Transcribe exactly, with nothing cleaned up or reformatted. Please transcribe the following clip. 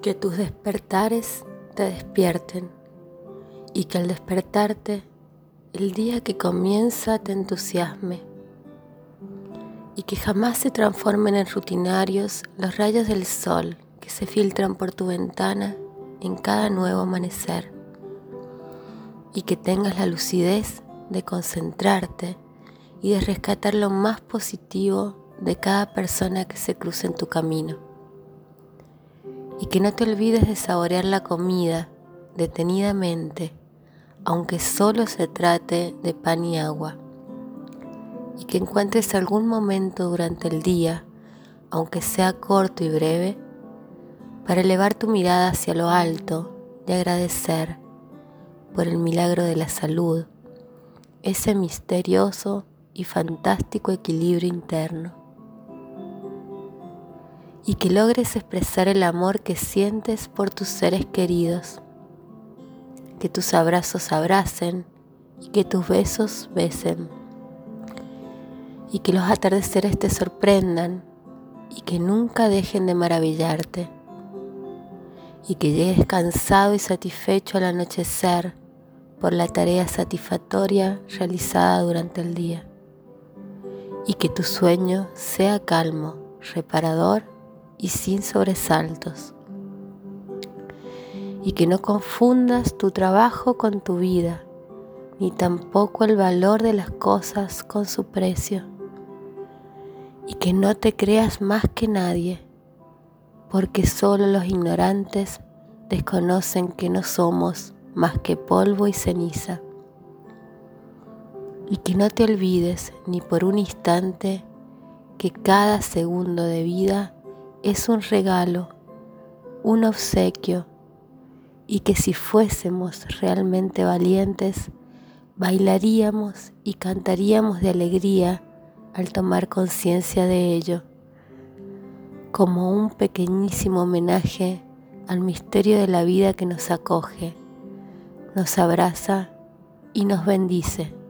Que tus despertares te despierten y que al despertarte el día que comienza te entusiasme y que jamás se transformen en rutinarios los rayos del sol que se filtran por tu ventana en cada nuevo amanecer y que tengas la lucidez de concentrarte y de rescatar lo más positivo de cada persona que se cruce en tu camino. Y que no te olvides de saborear la comida detenidamente, aunque solo se trate de pan y agua. Y que encuentres algún momento durante el día, aunque sea corto y breve, para elevar tu mirada hacia lo alto y agradecer por el milagro de la salud, ese misterioso y fantástico equilibrio interno. Y que logres expresar el amor que sientes por tus seres queridos, que tus abrazos abracen y que tus besos besen, y que los atardeceres te sorprendan y que nunca dejen de maravillarte, y que llegues cansado y satisfecho al anochecer por la tarea satisfactoria realizada durante el día, y que tu sueño sea calmo, reparador y sin sobresaltos, y que no confundas tu trabajo con tu vida, ni tampoco el valor de las cosas con su precio, y que no te creas más que nadie, porque solo los ignorantes desconocen que no somos más que polvo y ceniza, y que no te olvides ni por un instante que cada segundo de vida es un regalo, un obsequio, y que si fuésemos realmente valientes, bailaríamos y cantaríamos de alegría al tomar conciencia de ello, como un pequeñísimo homenaje al misterio de la vida que nos acoge, nos abraza y nos bendice.